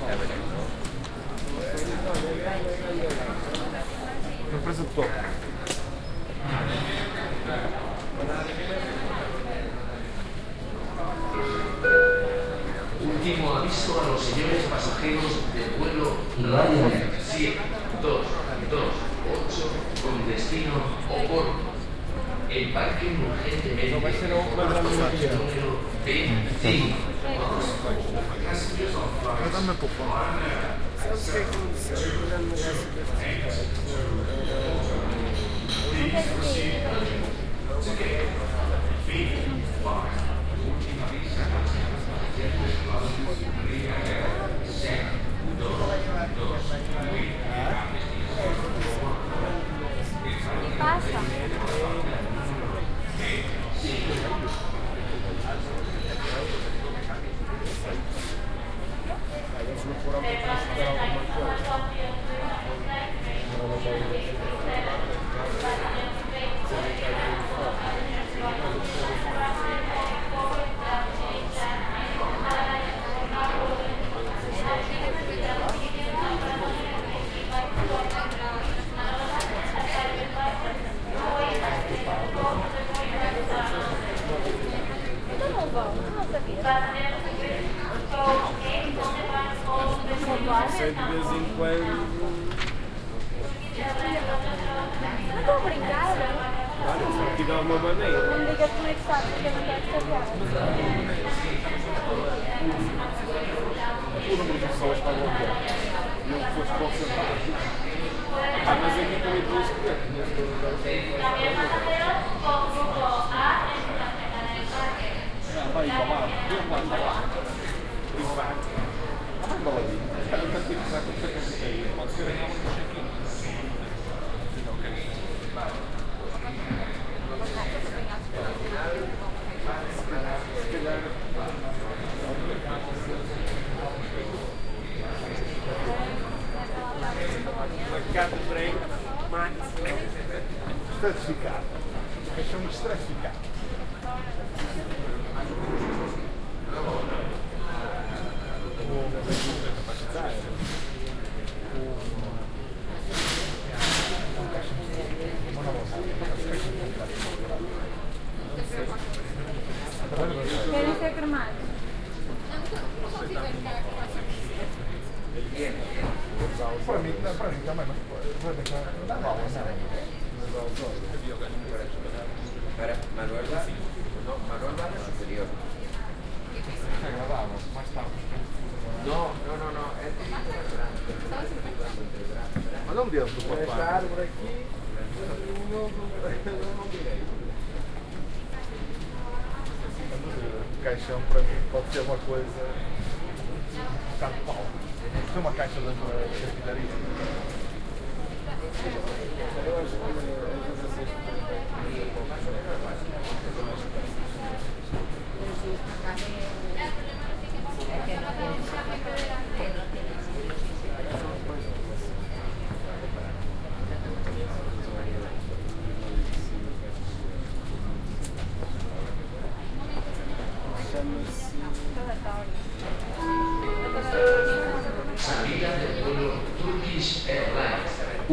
L'ho preso tutto. Último aviso a los señores pasajeros del vuelo Ryanair 7228 con destino Oporto. Embarquen urgentemente por despacho número 25. Dammi un po'. Passa. Sei de vez em quando. Não estou a brincar, não? Olha, se tiver uma maneira. Não me digas como é que sabes, porque eu não quero saber. O número de pessoas está bloqueado. Não fosse concentrado. Mas aqui também estou a escrever. Vai para lá. Vai para lá. E vai. Vai para lá. Pode ser aquela do check-in. Se calhar. Marcado break, max. Estratificado. Chamamos estratificado. Querem ser cremados? Para mim também, mas dá mal, não é? Para Manuel va, no, Manuel va de superior. É agradável, mais tarde. No, é Mas não dentro do esta papai. árvore aqui, não direi. O caixão para mim pode ser uma coisa um bocado de pau. Tem uma caixa da carpintaria. Eu acho que Salida del vuelo Turkish Airlines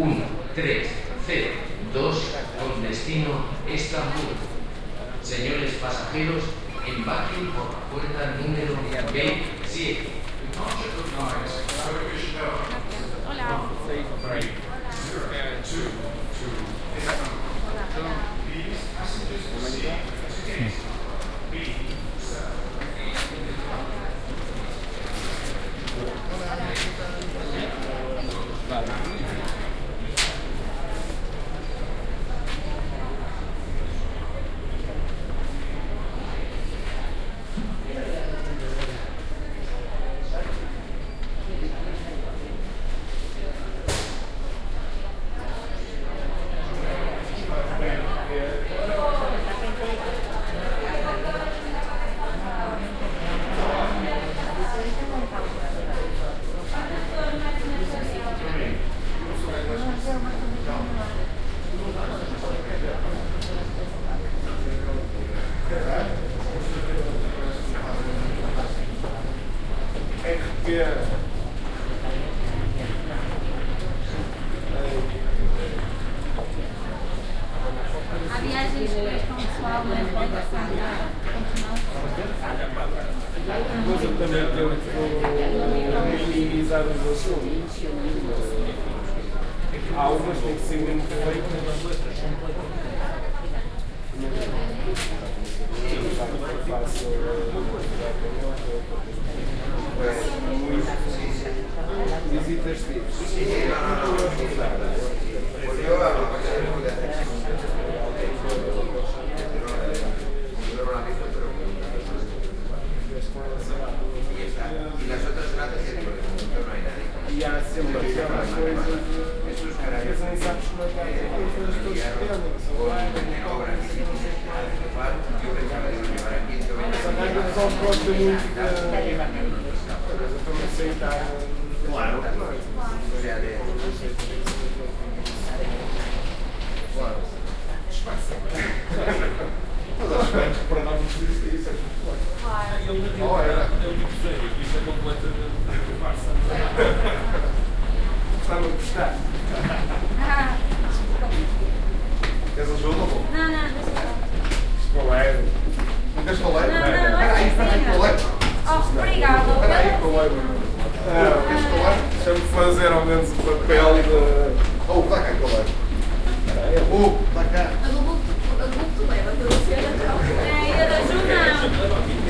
1302 con destino Estambul. Señores pasajeros, embarquen por la puerta número 27. Hola. Há umas que têm que ser mesmo feitas. Visitas Y las otras latas que no hay nadie. e há sempre aquelas coisas Estos que às vezes nem sabes como é que há coisas todas que dependem. São lá, en obras y yo pensaba que iban a llevar aquí, que só que às vezes o pessoal gosta muito de eu também sei estar claro, o sea, de Claro. Mas acho bem que para nós não existe isso. Não era. Isto é completamente farsa. gostava de gostar. Queres ajuda ou não? Não, deixa eu ver. Escoleiro. Não queres coleiro? Não, Espera aí, coleiro. Oh, obrigada. Espera aí, coleiro. Queres coleiro? Deixa-me fazer ao menos o papel de. Oh, está cá, coleiro. Oh, está cá. É, e a da Ju não.